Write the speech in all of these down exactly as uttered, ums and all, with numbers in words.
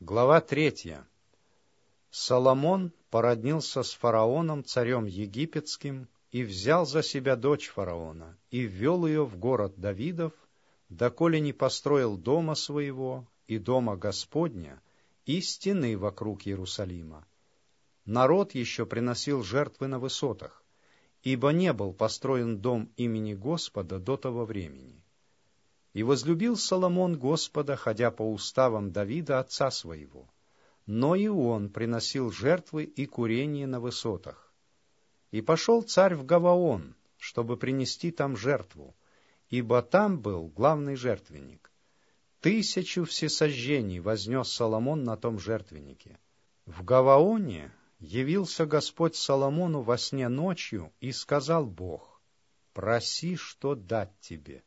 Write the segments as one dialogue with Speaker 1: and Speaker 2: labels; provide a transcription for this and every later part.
Speaker 1: Глава третья. Соломон породнился с фараоном, царем египетским, и взял за себя дочь фараона, и ввел ее в город Давидов, доколе не построил дома своего, и дома Господня, и стены вокруг Иерусалима. Народ еще приносил жертвы на высотах, ибо не был построен дом имени Господа до того времени. И возлюбил Соломон Господа, ходя по уставам Давида, отца своего. Но и он приносил жертвы и курение на высотах. И пошел царь в Гаваон, чтобы принести там жертву, ибо там был главный жертвенник. Тысячу всесожжений вознес Соломон на том жертвеннике. В Гаваоне явился Господь Соломону во сне ночью, и сказал Бог: «Проси, что дать тебе».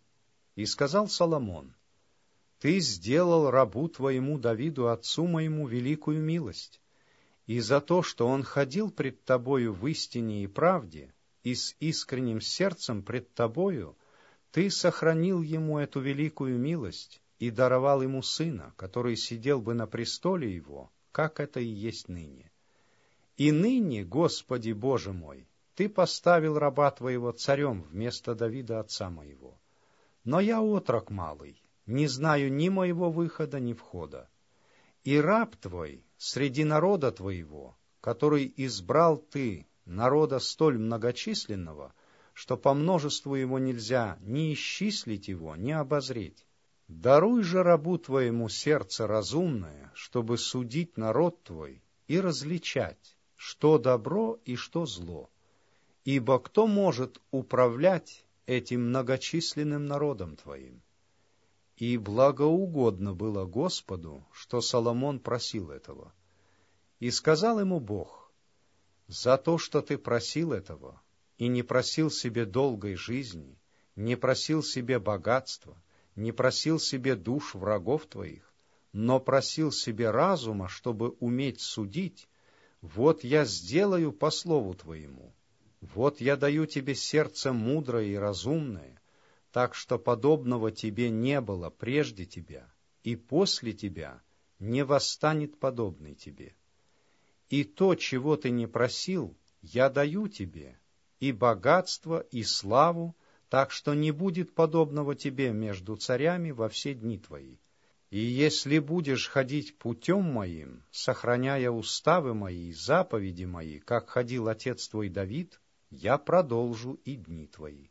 Speaker 1: И сказал Соломон: «Ты сделал рабу твоему Давиду, отцу моему, великую милость, и за то, что он ходил пред тобою в истине и правде, и с искренним сердцем пред тобою, ты сохранил ему эту великую милость и даровал ему сына, который сидел бы на престоле его, как это и есть ныне. И ныне, Господи Боже мой, ты поставил раба твоего царем вместо Давида отца моего. Но я отрок малый, не знаю ни моего выхода, ни входа. И раб твой среди народа твоего, который избрал ты, народа столь многочисленного, что по множеству его нельзя ни исчислить его, ни обозреть. Даруй же рабу твоему сердце разумное, чтобы судить народ твой и различать, что добро и что зло. Ибо кто может управлять этим многочисленным народом твоим?» И благоугодно было Господу, что Соломон просил этого. И сказал ему Бог: «За то, что ты просил этого, и не просил себе долгой жизни, не просил себе богатства, не просил себе душ врагов твоих, но просил себе разума, чтобы уметь судить, вот я сделаю по слову твоему. Вот я даю тебе сердце мудрое и разумное, так что подобного тебе не было прежде тебя, и после тебя не восстанет подобный тебе. И то, чего ты не просил, я даю тебе, и богатство, и славу, так что не будет подобного тебе между царями во все дни твои. И если будешь ходить путем моим, сохраняя уставы мои и заповеди мои, как ходил отец твой Давид, я продолжу и дни твои».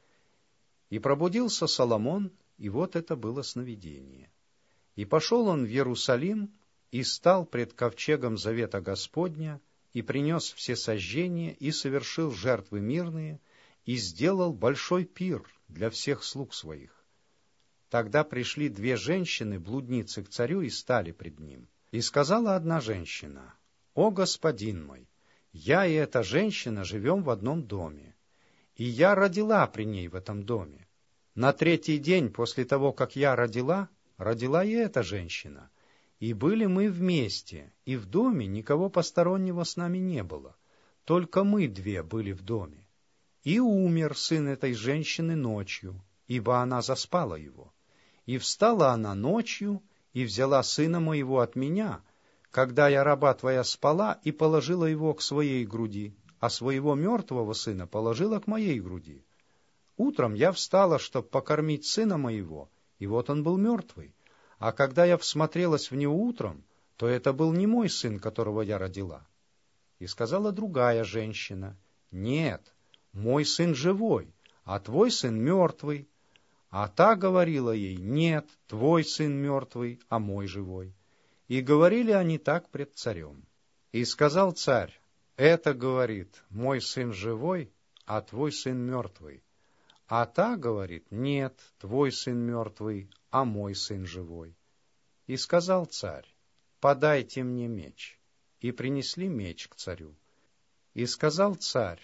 Speaker 1: И пробудился Соломон, и вот это было сновидение. И пошел он в Иерусалим, и стал пред ковчегом завета Господня, и принес все сожжения, и совершил жертвы мирные, и сделал большой пир для всех слуг своих. Тогда пришли две женщины, блудницы, к царю, и стали пред ним. И сказала одна женщина: «О, господин мой, я и эта женщина живем в одном доме, и я родила при ней в этом доме. На третий день после того, как я родила, родила и эта женщина. И были мы вместе, и в доме никого постороннего с нами не было, только мы две были в доме. И умер сын этой женщины ночью, ибо она заспала его. И встала она ночью, и взяла сына моего от меня, когда я, раба твоя, спала, и положила его к своей груди, а своего мертвого сына положила к моей груди. Утром я встала, чтобы покормить сына моего, и вот он был мертвый. А когда я всмотрелась в него утром, то это был не мой сын, которого я родила». И сказала другая женщина: «Нет, мой сын живой, а твой сын мертвый». А та говорила ей: «Нет, твой сын мертвый, а мой живой». И говорили они так пред царем. И сказал царь: «Это, говорит, мой сын живой, а твой сын мертвый». А та говорит: «Нет, твой сын мертвый, а мой сын живой». И сказал царь: «Подайте мне меч». И принесли меч к царю. И сказал царь: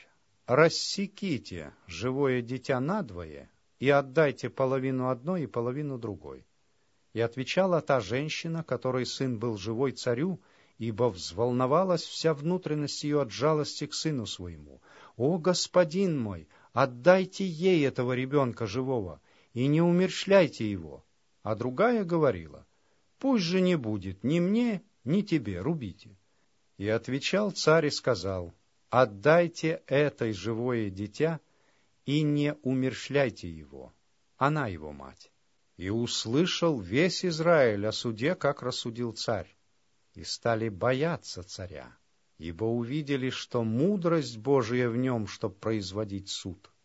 Speaker 1: «Рассеките живое дитя надвое и отдайте половину одной и половину другой». И отвечала та женщина, которой сын был живой, царю, ибо взволновалась вся внутренность ее от жалости к сыну своему: «О, господин мой, отдайте ей этого ребенка живого, и не умерщвляйте его». А другая говорила: пусть же не будет ни мне, ни тебе, рубите. И отвечал царь и сказал: отдайте этой живое дитя и не умерщвляйте его, она его мать. И услышал весь Израиль о суде, как рассудил царь, и стали бояться царя, ибо увидели, что мудрость Божия в нем, чтоб производить суд.